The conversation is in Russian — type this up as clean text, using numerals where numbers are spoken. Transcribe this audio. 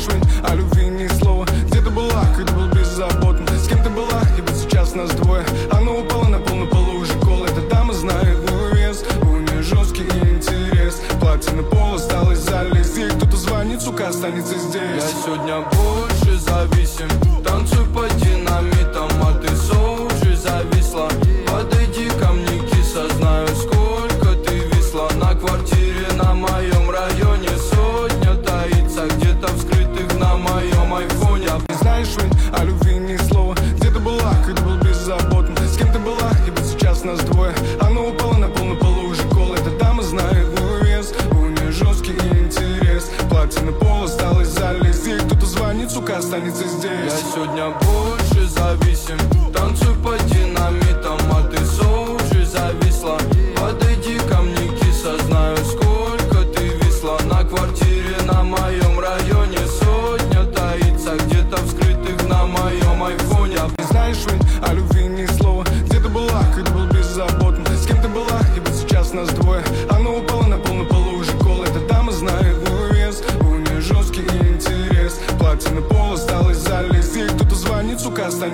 ведь о любви ни слова. Где ты была, когда был беззаботен? С кем ты была, и вот сейчас нас двое. Она упала на пол, на полу уже кол. Эта дама знает мой вес, у нее жесткий интерес. Платье на пол осталось залезть. Ей кто-то звонит, сука, останется здесь. Я сегодня больше зависим. Танцуй по динамитам, а ты уже зависла. Подойди ко мне, киса, знаю, сколько ты висла. На квартире на моем районе сотня таится, где-то вскрытых на моем айфоне. Не знаешь ведь о любви ни слова. Где ты была, когда был беззаботен? С кем ты была, и вот сейчас нас двое. Она упала на полу уже кол. Эта дама знает мой вес, у нее жесткий интерес. Платье на пол осталось залезть. Ей кто-то звонит, сука, останется здесь. Я сегодня больше зависим. Танцуй по динамитам, а ты уже зависла. Подойди ко мне, киса, знаю, сколько ты висла. На квартире на моем районе сотня таится, где-то вскрытых на моем айфоне. Не знаешь ведь о любви ни слова. Где ты была, когда был беззаботен? С кем ты была, и вот сейчас нас двое. Она упала на полу уже кол. Эта дама знает мой вес, у нее жесткий интерес. Платье на пол осталось залезть. Ей кто-то звонит, сука, останется